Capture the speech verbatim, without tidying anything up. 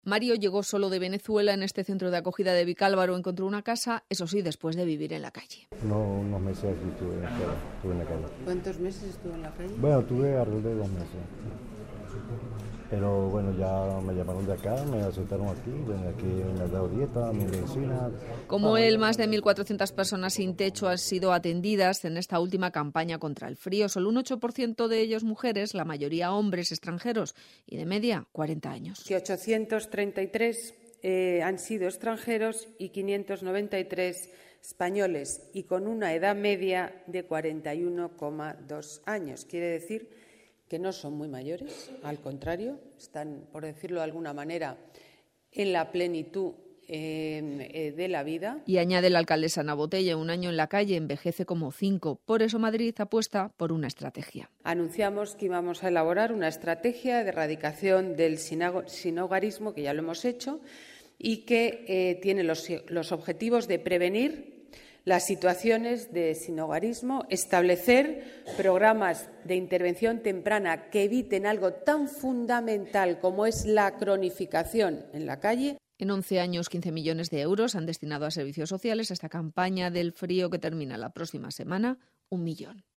Mario llegó solo de Venezuela. En este centro de acogida de Vicálvaro encontró una casa, eso sí, después de vivir en la calle. No, unos meses aquí estuve, estuve en la calle. ¿Cuántos meses estuvo en la calle? Bueno, tuve alrededor de dos meses. Pero bueno, ya me llamaron de acá, me aceptaron aquí, bueno, aquí me han dado dieta, mi medicina. Como él, más de mil cuatrocientas personas sin techo han sido atendidas en esta última campaña contra el frío. Solo un ocho por ciento de ellos mujeres, la mayoría hombres extranjeros y de media cuarenta años. Que ochocientos treinta y tres eh, han sido extranjeros y quinientos noventa y tres españoles, y con una edad media de cuarenta y uno coma dos años. Quiere decir que no son muy mayores, al contrario, están, por decirlo de alguna manera, en la plenitud eh, eh, de la vida. Y añade la alcaldesa Ana Botella, un año en la calle envejece como cinco. Por eso Madrid apuesta por una estrategia. Anunciamos que íbamos a elaborar una estrategia de erradicación del sinhogarismo, que ya lo hemos hecho, y que eh, tiene los, los objetivos de prevenir las situaciones de sinhogarismo, establecer programas de intervención temprana que eviten algo tan fundamental como es la cronificación en la calle. En once años, quince millones de euros han destinado a servicios sociales. A esta campaña del frío que termina la próxima semana, un millón.